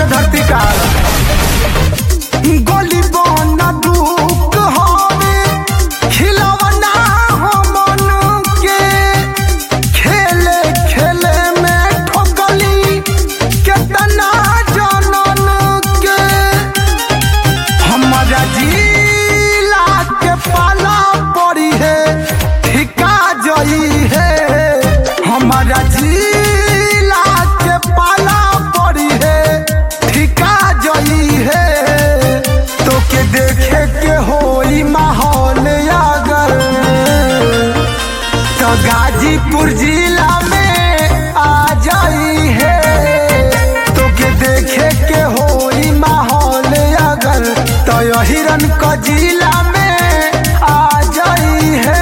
धरती काल गोली बन दुख हवे खिलौना हो मन के खेले खेले में ठोकली केतना जनन के हमारा जिला के पाला पड़ी है ठिका जई है हमारा जिला के पाला पड़ी है ठिका जई है तो के देखे के होई माहौल अगर तो गाजीपुर जिला में आ जाई है तो के देखे के होई माहौल अगर तो हिरन का जिला में आ जाई है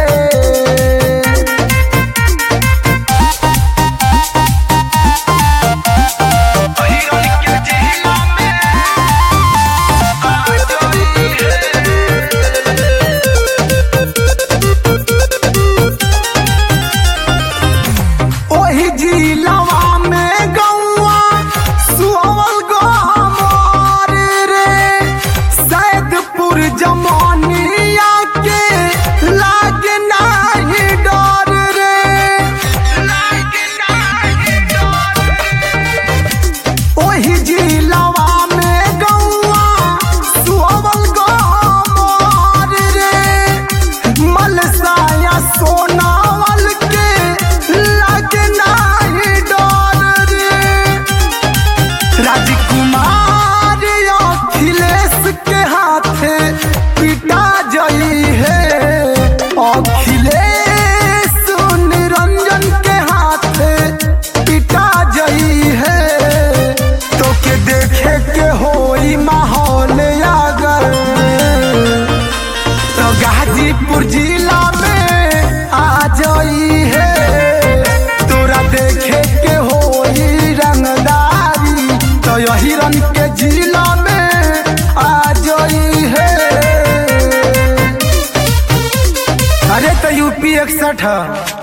जिलावा में गौआ सुअवल गहमार रे सैदपुर जमानिया के लागे नाही डर रे ओही जिलावा में गौआ सुअवल गहमार रे मलसाया सोनावल के लागे नाही डर रे राजकुमार अखिलेश के हाथे पिटा जई है अखिलेश निरंजन के हाथे पिटा जई है तो के देखे के होई माहौल अगर तो गाजीपुर जिला में आ जाई है तोरा देखे के होई रंगदारी तो हिरन के जिला में आ जाई है अरे तो यूपी 61